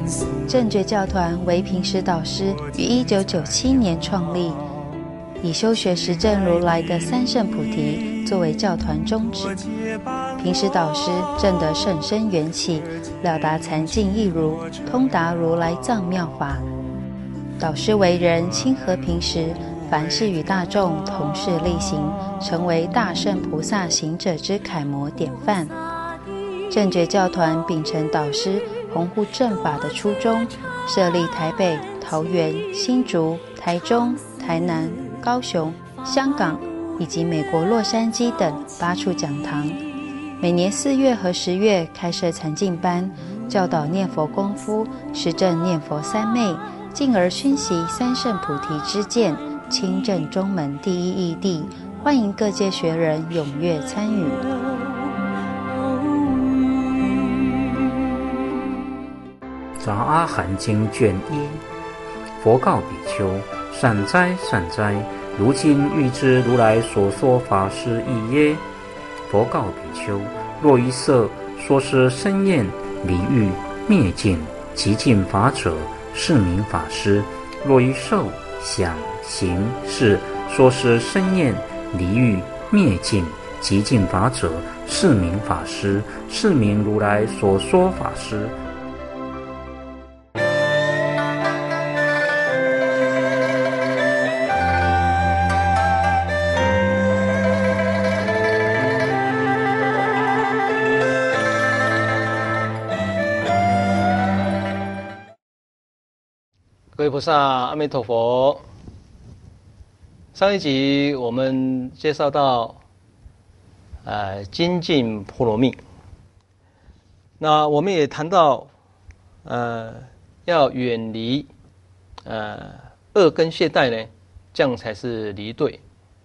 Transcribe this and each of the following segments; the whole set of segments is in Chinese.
正觉教团为平时导师于1997年创立，以修学实证如来的三圣菩提作为教团宗旨。平时导师证得甚深缘起，了达禅境义如，通达如来藏妙法。导师为人亲和平时，凡事与大众同事力行，成为大圣菩萨行者之楷模典范。正觉教团秉承导师弘护正法的初衷，设立台北、桃园、新竹、台中、台南、高雄、香港以及美国洛杉矶等8处讲堂，每年4月和10月开设禅净班，教导念佛功夫，实证念佛三昧，进而熏习三圣菩提之见，亲证中门第一义谛，欢迎各界学人踊跃参与。 杂阿含经卷1，佛告比丘：善哉善哉，如今欲知如来所说法是义耶？佛告比丘：若于色说是生厌离欲灭尽极尽法者，是名法师；若于受想行识说是生厌离欲灭尽极尽法者，是名法师，是名如来所说法师。 各位菩萨，阿弥陀佛。上一集我们介绍到，精进波罗蜜。那我们也谈到，要远离，恶根懈怠呢，这样才是离对。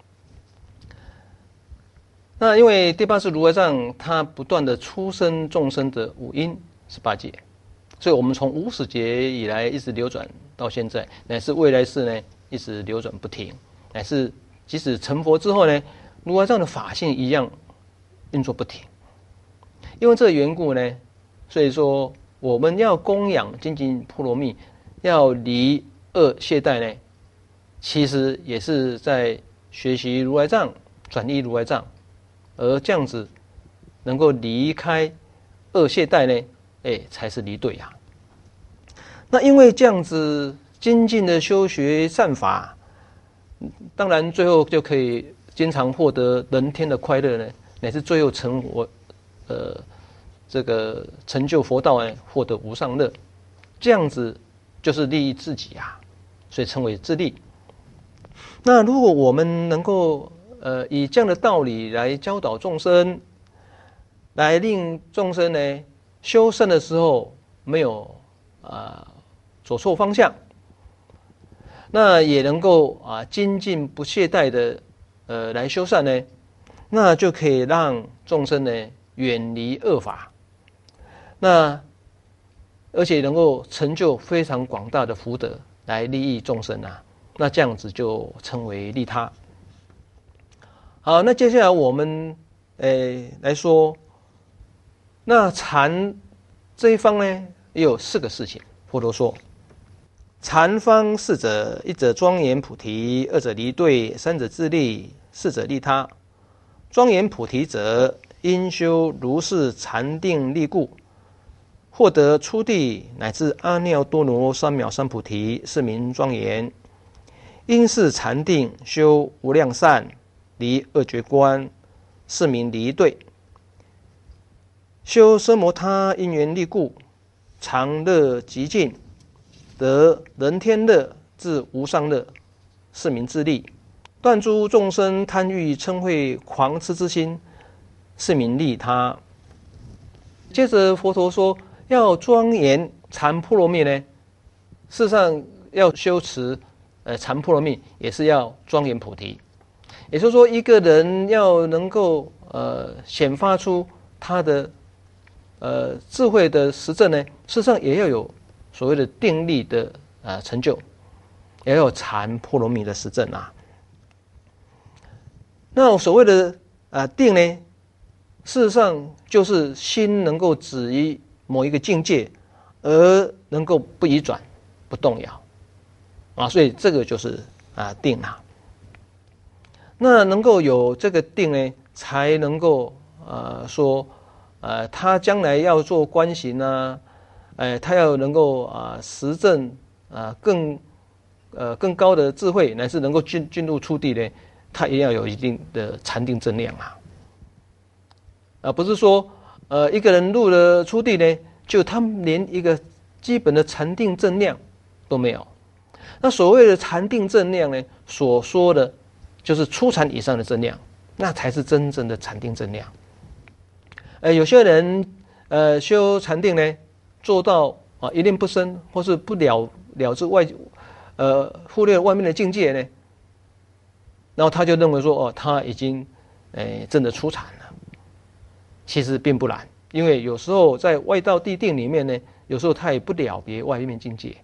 那因为第八世如来藏，它不断的出生众生的五因18劫，所以我们从50劫以来一直流转到现在，乃至未来世呢，一直流转不停，乃至即使成佛之后呢，如来藏的法性一样运作不停。因为这个缘故呢，所以说我们要供养精进波罗蜜，要离恶懈怠呢，其实也是在学习如来藏，转依如来藏，而这样子能够离开恶懈怠呢，才是离对啊。那因为这样子精进的修学善法，当然最后就可以经常获得人天的快乐呢，乃至最后这个成就佛道呢，获得无上乐，这样子就是利益自己啊，所以称为自利。那如果我们能够以这样的道理来教导众生，来令众生呢修善的时候没有走错方向，那也能够精进不懈怠的来修善呢，那就可以让众生呢远离恶法，那而且能够成就非常广大的福德来利益众生啊，那这样子就称为利他。好，那接下来我们来说，那禅这一方呢也有4个事情。佛陀说，禅方4者：一者庄严菩提，二者离对，三者自利，四者利他。庄严菩提者，因修如是禅定力故，获得初地乃至阿耨多罗三藐三菩提，是名庄严。因是禅定修无量善，离恶觉观，是名离对。修奢摩他因缘力故，常乐极尽，得人天乐至无上乐，是名自利。断诸众生贪欲嗔恚狂痴之心，是名利他。接着佛陀说，要庄严禅波罗蜜呢，事实上要修持禅波罗蜜，也是要庄严菩提。也就是说，一个人要能够显发出他的智慧的实证呢，事实上也要有所谓的定力的成就，也要有禅波罗蜜的实证啊。那所谓的定呢，事实上就是心能够止于某一个境界， 而能够不移转、不动摇啊，所以这个就是定啊。那能够有这个定呢，才能够说他将来要做观行啊，他要能够实证更高的智慧，乃至能够进入初地呢，他也要有一定的禅定正量不是说一个人入了初地呢，就他连一个基本的禅定正量都没有。那所谓的禅定正量呢，所说的就是初禅以上的正量，那才是真正的禅定正量。有些人修禅定呢，做到一念不生，或是不了知忽略外面的境界呢，然后他就认为说他已经真的初禅了。其实并不然，因为有时候在外道地定里面呢，有时候他也不了别外面境界。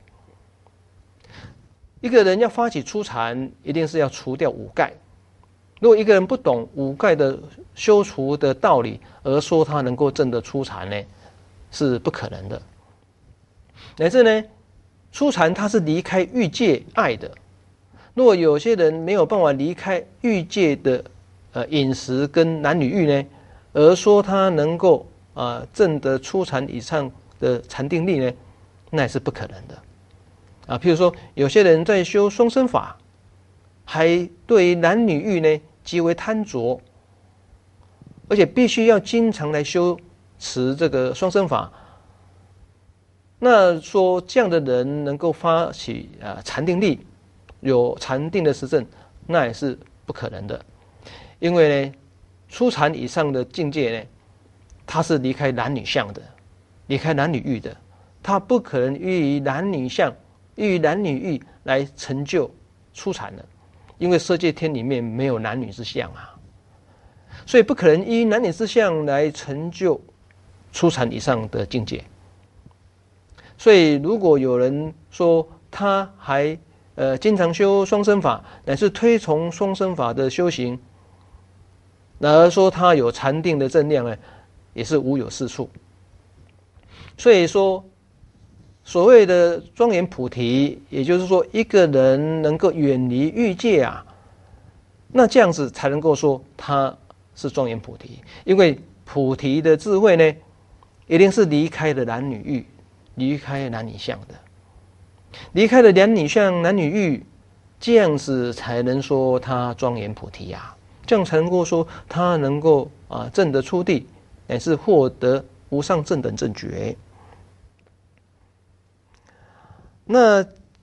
一个人要发起初禅，一定是要除掉五盖。如果一个人不懂五盖的修除的道理，而说他能够证得初禅呢，是不可能的。乃至呢，初禅他是离开欲界爱的。如果有些人没有办法离开欲界的饮食跟男女欲呢，而说他能够证得初禅以上的禅定力呢，那也是不可能的。譬如说有些人在修双生法，还对男女欲呢极为贪着，而且必须要经常来修持这个双生法，那说这样的人能够发起禅定力，有禅定的实证，那也是不可能的。因为呢，初禅以上的境界呢，它是离开男女相的，离开男女欲的，它不可能于男女相、于男女欲来成就初禅的，因为色界天里面没有男女之相所以不可能依男女之相来成就初禅以上的境界。所以如果有人说他还经常修双生法，乃是推崇双生法的修行，而说他有禅定的正量呢，也是无有是处。所以说所谓的庄严菩提，也就是说一个人能够远离欲界那这样子才能够说他是庄严菩提。因为菩提的智慧呢，一定是离开了男女欲，离开男女相的，离开了男女相、男女欲，这样子才能说他庄严菩提这样才能够说他能够证得初地，乃是获得无上正等正觉。那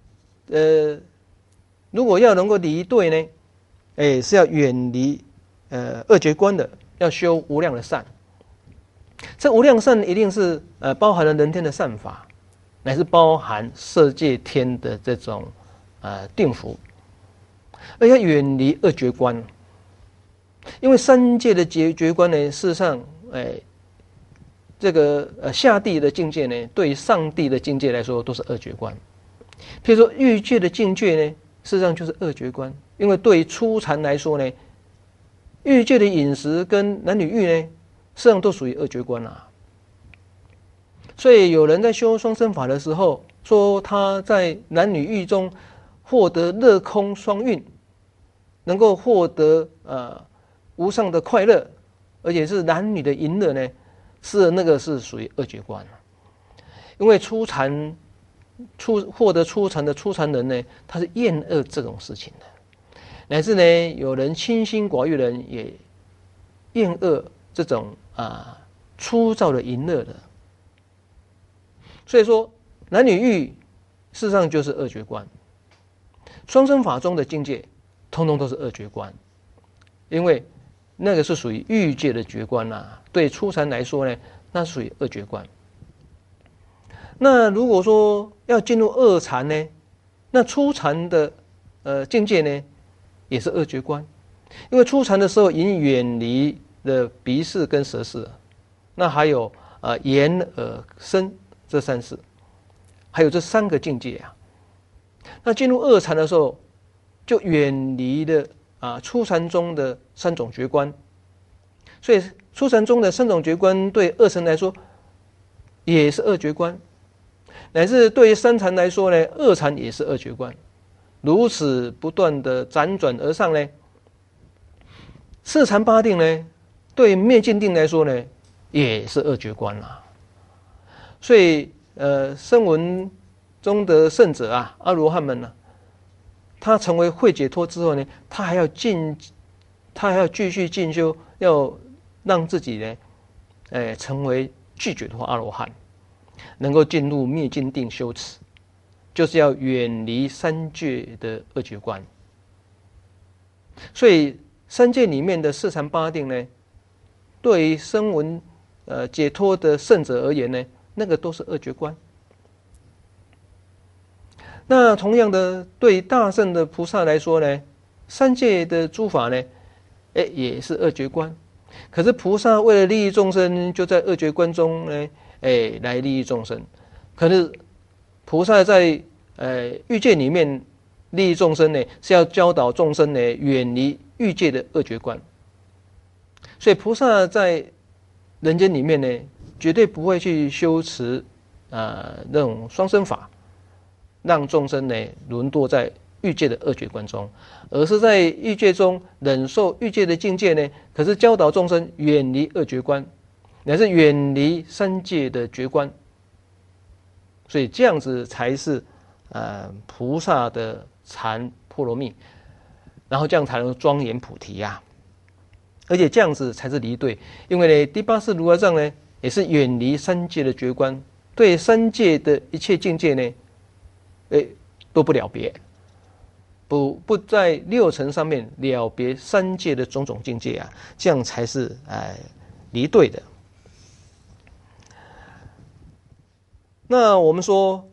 如果要能够离对呢，是要远离二绝观的，要修无量的善。这无量善一定是包含了人天的善法，乃是包含色界天的这种定福，而要远离二绝观。因为三界的绝观呢，事实上这个下地的境界呢，对于上地的境界来说都是二绝观。譬如说欲界的境界呢，事实上就是二绝观。因为对于初禅来说呢，欲界的饮食跟男女欲呢，实际上都属于二绝观所以有人在修双生法的时候，说他在男女欲中获得乐空双运，能够获得无上的快乐，而且是男女的淫乐呢，是那个是属于二绝观。因为初禅获得初禅的初禅人呢，他是厌恶这种事情的，乃至呢有人清心寡欲人也厌恶这种粗糙的淫乐的。所以说男女欲事实上就是二绝观，双生法中的境界通通都是二绝观，因为那个是属于欲界的绝观对初禅来说呢，那属于二绝观。那如果说要进入二禅呢，那初禅的境界呢，也是二绝观。因为初禅的时候已经远离了鼻识跟舌识，那还有眼耳身这三识，还有这三个境界那进入二禅的时候，就远离了初禅中的三种觉观。所以初禅中的三种觉观对二乘来说也是二绝观。 乃至对于三禅来说呢，二禅也是二觉观，如此不断的辗转而上呢，四禅八定呢，对灭尽定来说呢，也是二觉观啦。所以声闻中的圣者啊，阿罗汉们呢，他成为慧解脱之后呢，他还要继续进修，要让自己呢，成为具解脱阿罗汉，能够进入灭尽定修持，就是要远离三界的二觉观。所以三界里面的四禅八定呢，对于声闻解脱的圣者而言呢，那个都是二觉观。那同样的，对大圣的菩萨来说呢，三界的诸法呢，也是二觉观。可是菩萨为了利益众生，就在二觉观中呢，来利益众生。可是菩萨在欲界里面利益众生呢，是要教导众生呢，远离欲界的二觉观。所以菩萨在人间里面呢，绝对不会去修持那种双生法，让众生呢沦堕在欲界的二觉观中，而是在欲界中忍受欲界的境界呢，可是教导众生远离二觉观，乃是远离三界的觉观。所以这样子才是菩萨的禅波罗蜜，然后这样才能庄严菩提呀。而且这样子才是离对，因为呢，第八识如来藏呢，也是远离三界的觉观，对三界的一切境界呢，都不了别，不在六尘上面了别三界的种种境界啊，这样才是离对的。那我们说，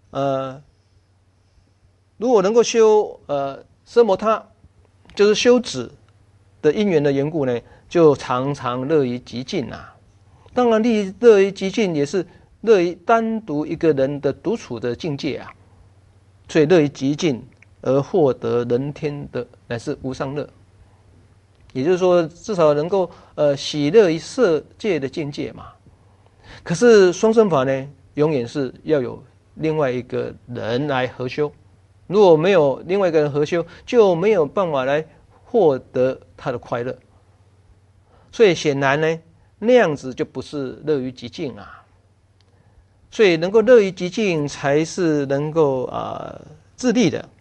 如果能够修奢摩他，就是修止的因缘的缘故呢，就常常乐于极静啊。当然，乐于极静也是乐于单独一个人的独处的境界啊。所以乐于极静而获得人天的乃是无上乐，也就是说，至少能够喜乐于色界的境界嘛。可是双生法呢，永远是要有另外一个人来合修，如果没有另外一个人合修，就没有办法来获得他的快乐。所以显然呢，那样子就不是乐于极静啊。所以能够乐于极静，才是能够自利的。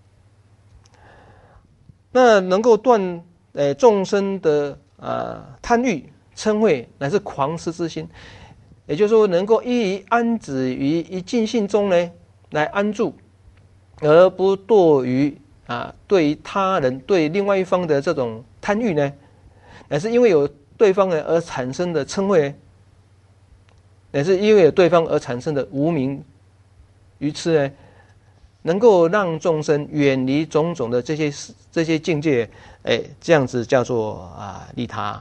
那能够断众生的贪欲、嗔恚乃至狂失之心，也就是说，能够依于安止于一净性中呢，来安住，而不堕于对于他人、对另外一方的这种贪欲呢，乃是因为有对方呢而产生的嗔恚呢，乃是因为有对方而产生的无明愚痴呢，能够让众生远离种种的这些境界，这样子叫做利他。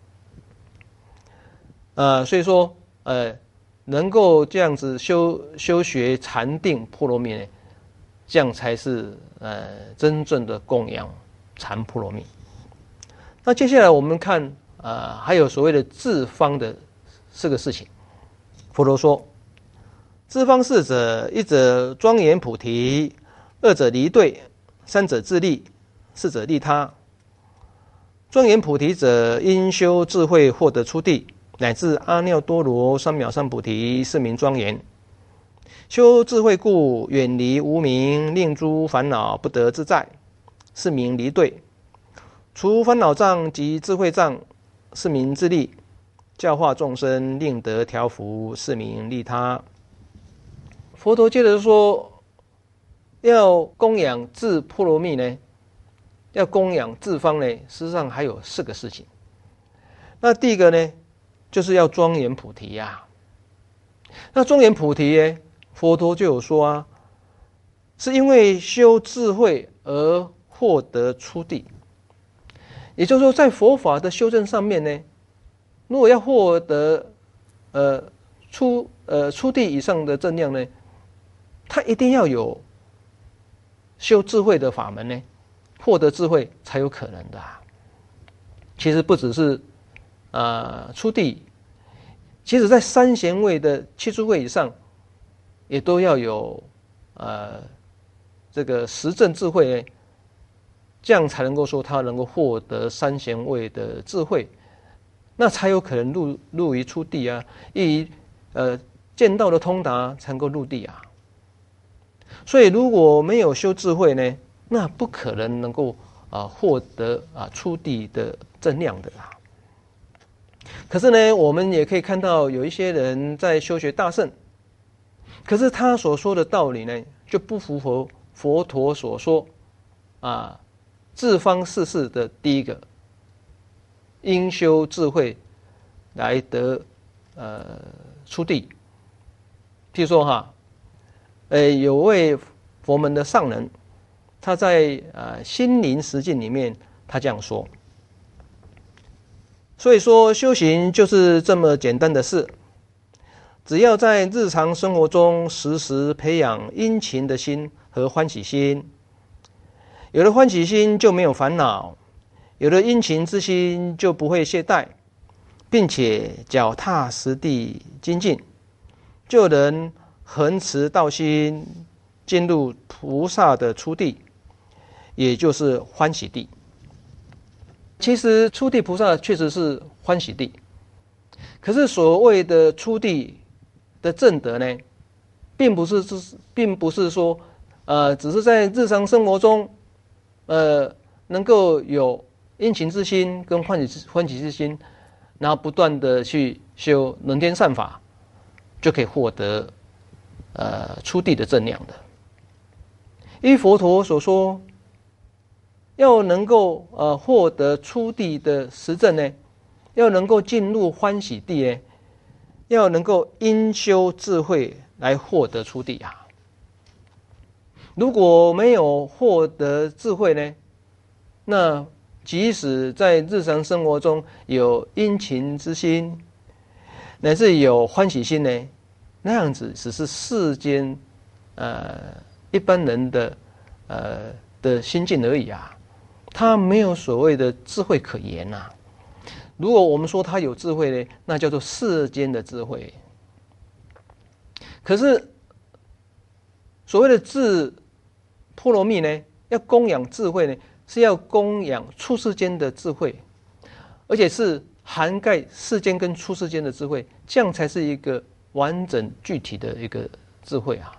所以说能够这样子修学禅定波罗蜜呢，这样才是真正的供养禅波罗蜜。那接下来我们看还有所谓的自方的4个事情。佛陀说，自方事者，一者庄严菩提，二者离对，三者自利，四者利他。庄严菩提者，因修智慧获得出地，乃至阿耨多罗三藐三菩提，是名庄严。修智慧故，远离无明，令诸烦恼不得自在，是名离对。除烦恼障及智慧障，是名自利。教化众生，令得调伏，是名利他。佛陀接着说，要供养自波罗蜜呢，要供养自方呢，实际上还有4个事情。那第一个呢，就是要庄严菩提呀。那庄严菩提呢，佛陀就有说是因为修智慧而获得出地。也就是说，在佛法的修正上面呢，如果要获得出地以上的正量呢，他一定要有修智慧的法门呢，获得智慧才有可能的其实不只是出地，其实在三贤位的七诸位以上， 也都要有这个实证智慧，这样才能够说他能够获得三贤位的智慧，那才有可能入于出地啊，以见道的通达才能够入地啊。所以如果没有修智慧呢，那不可能够获得出地的正量的啦。可是呢，我们也可以看到有一些人在修学大乘，可是他所说的道理呢，就不符合佛陀所说智方四事的第一个，应修智慧来得出地。譬如说有位佛门的上人，他在心灵实境里面，他这样说。所以说，修行就是这么简单的事，只要在日常生活中时时培养殷勤的心和欢喜心。有了欢喜心就没有烦恼，有了殷勤之心就不会懈怠，并且脚踏实地精进，就能恒持道心，进入菩萨的初地，也就是欢喜地。其实初地菩萨确实是欢喜地，可是所谓的初地的正德呢，并不是说只是在日常生活中能够有殷勤之心跟欢喜之心，然后不断的去修能天善法，就可以获得出地的正量的。依佛陀所说，要能够获得出地的实证呢，要能够进入欢喜地呢，要能够因修智慧来获得出地啊。如果没有获得智慧呢，那即使在日常生活中有殷勤之心，乃至有欢喜心呢，那样子只是世间一般人的心境而已啊，他没有所谓的智慧可言啊。如果我们说他有智慧呢，那叫做世间的智慧。可是所谓的智波罗蜜呢，要供养智慧呢，是要供养出世间的智慧，而且是涵盖世间跟出世间的智慧，这样才是一个完整具体的一个智慧啊，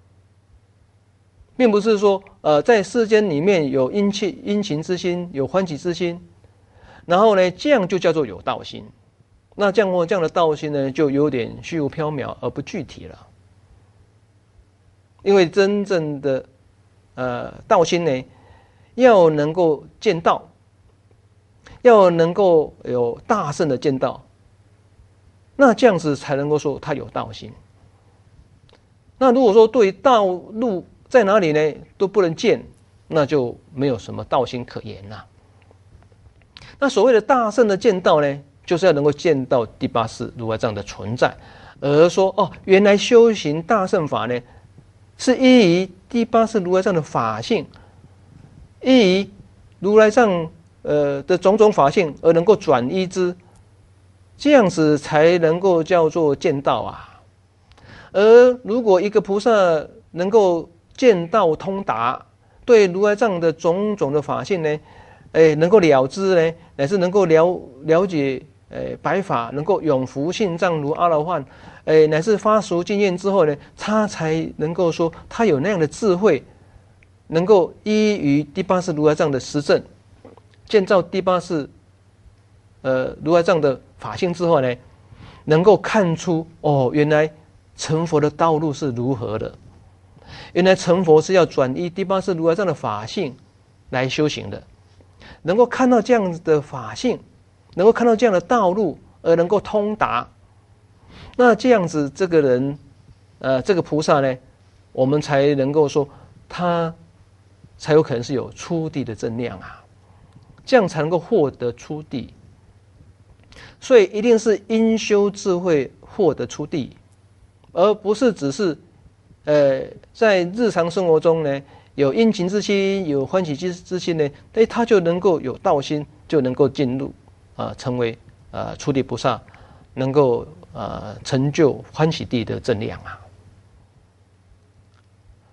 并不是说在世间里面有殷勤之心，有欢喜之心，然后呢，这样就叫做有道心。那这样的道心呢，就有点虚无缥缈而不具体了。因为真正的道心呢，要能够见道，要能够有大圣的见道，那这样子才能够说他有道心。那如果说对道路在哪里呢都不能见，那就没有什么道心可言啦。那所谓的大圣的见道呢，就是要能够见到第八世如来藏的存在，而说原来修行大乘法呢，是依于第八世如来藏的法性，依于如来藏的种种法性而能够转依之，这样子才能够叫做见道啊。而如果一个菩萨能够见道通达，对如来藏的种种的法性呢，能够了知呢，乃是能够了解白法，能够永伏信藏如阿罗汉，乃是发熟经验之后呢，他才能够说他有那样的智慧，能够依于第八世如来藏的实证，建造第八世如来藏的法性之后呢，能够看出原来成佛的道路是如何的，原来成佛是要转依第八世如来藏的法性来修行的，能够看到这样的法性，能够看到这样的道路，而能够通达，那这样子这个人这个菩萨呢，我们才能够说他才有可能是有出地的正量啊，这样才能够获得出地。所以一定是因修智慧获得出地，而不是只是在日常生活中呢，有殷勤之心，有欢喜之心呢，他就能够有道心，就能够进入成为出地菩萨，能够成就欢喜地的正量啊。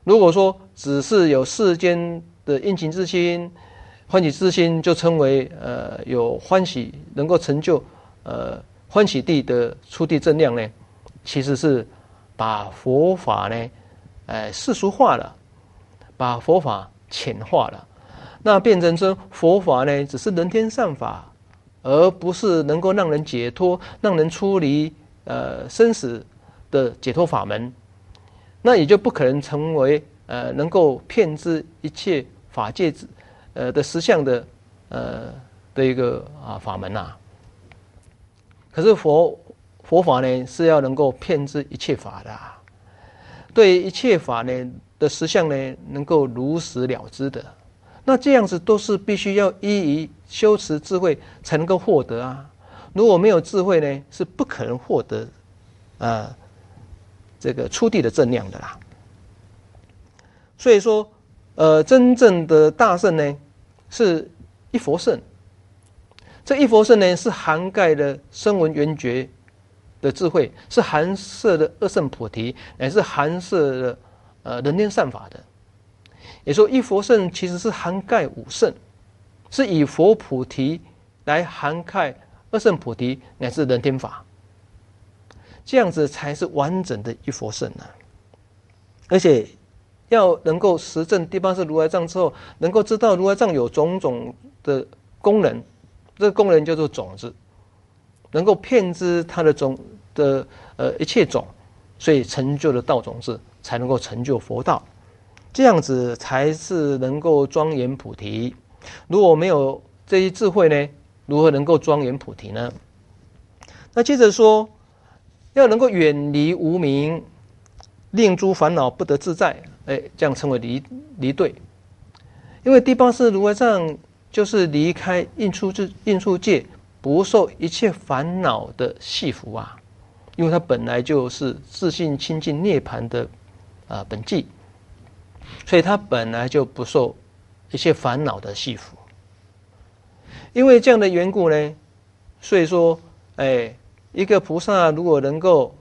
如果说只是有世间的殷勤之心、欢喜之心，就称为有欢喜，能够成就欢喜地的出地正量呢，其实是把佛法呢，世俗化了，把佛法浅化了，那变成说佛法呢只是人天善法，而不是能够让人解脱、让人出离生死的解脱法门，那也就不可能成为能够骗知一切法界的实相的一个法门啊。可是佛法呢是要能够骗知一切法的对一切法呢的实相呢能够如实了知的。那这样子都是必须要依于修持智慧才能够获得啊。如果没有智慧呢，是不可能获得这个出地的正量的啦。所以说，真正的大圣呢，是一佛圣。这一佛圣呢，是涵盖了声闻缘觉的智慧，是含摄了二圣菩提，乃是含摄了人天善法的。也说一佛圣其实是涵盖五圣，是以佛菩提来涵盖二圣菩提乃至人天法，这样子才是完整的一佛圣啊。而且要能够实证第八识如来藏之后，能够知道如来藏有种种的功能，这个功能叫做种子，能够遍知它的一切种，所以成就了道种子，才能够成就佛道。这样子才是能够庄严菩提。如果没有这些智慧呢，如何能够庄严菩提呢？那接着说，要能够远离无明，令诸烦恼不得自在，这样称为离对。因为第八识如来藏就是离开应处界，不受一切烦恼的系缚啊。因为它本来就是自性清净涅槃的本际。所以它本来就不受一切烦恼的系缚。因为这样的缘故呢，所以说，一个菩萨如果能够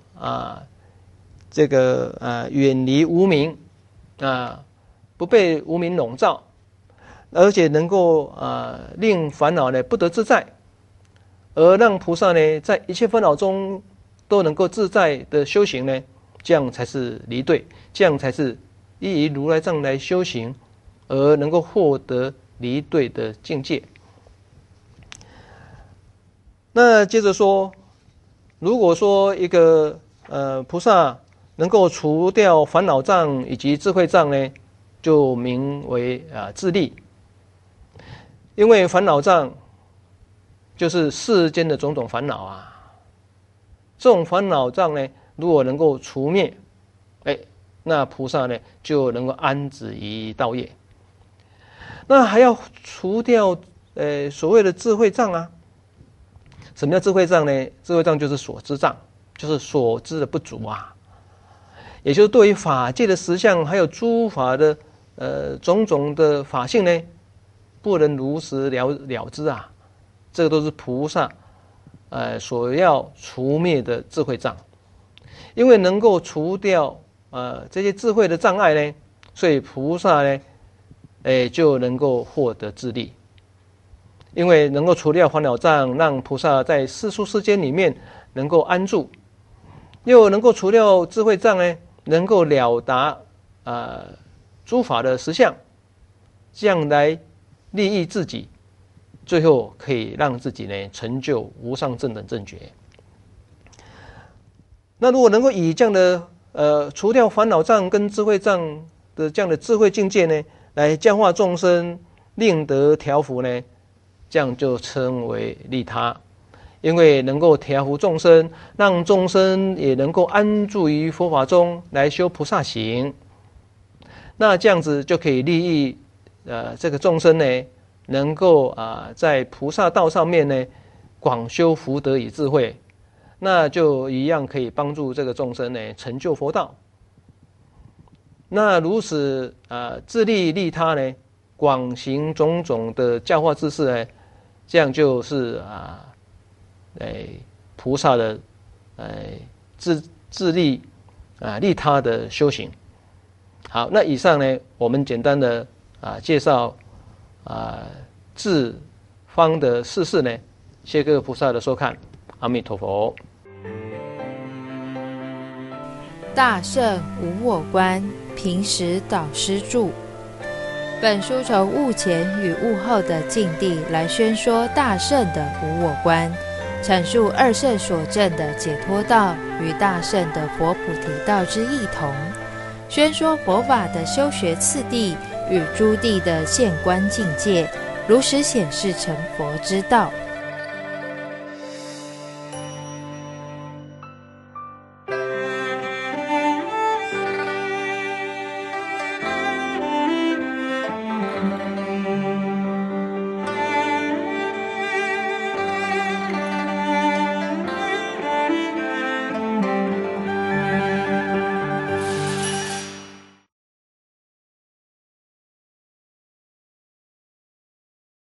远离无明不被无明笼罩，而且能够令烦恼呢不得自在，而让菩萨呢在一切烦恼中都能够自在的修行呢，这样才是离对，这样才是依于如来藏来修行，而能够获得离对的境界。那接着说，如果说一个菩萨能够除掉烦恼障以及智慧障呢，就名为自利。因为烦恼障就是世间的种种烦恼啊，这种烦恼障呢，如果能够除灭，那菩萨呢就能够安止于道业。那还要除掉所谓的智慧障啊。什么叫智慧障呢？智慧障就是所知障，就是所知的不足啊。也就是对于法界的实相，还有诸法的种种的法性呢，不能如实了知啊。这个都是菩萨所要除灭的智慧障。因为能够除掉这些智慧的障碍呢，所以菩萨呢，就能够获得自利。因为能够除掉烦恼障，让菩萨在世俗世间里面能够安住，又能够除掉智慧障呢，能够了达诸法的实相，这样来利益自己，最后可以让自己呢成就无上正等正觉。那如果能够以这样的除掉烦恼障跟智慧障的这样的智慧境界呢，来教化众生，令得调伏呢，这样就称为利他。因为能够调伏众生，让众生也能够安住于佛法中来修菩萨行，那这样子就可以利益这个众生呢，能够在菩萨道上面呢广修福德与智慧，那就一样可以帮助这个众生呢成就佛道。那如此自利利他呢，广行种种的教化之事呢，这样就是菩萨的自利利他的修行。 好，那以上呢，我们简单的介绍治方的事呢，谢各位菩萨的收看，阿弥陀佛。 大圣无我观，平时导师著。本书从悟前与悟后的境地来宣说大圣的无我观，阐述二圣所证的解脱道与大圣的佛菩提道之异同，宣说佛法的修学次第与诸地的现观境界，如实显示成佛之道。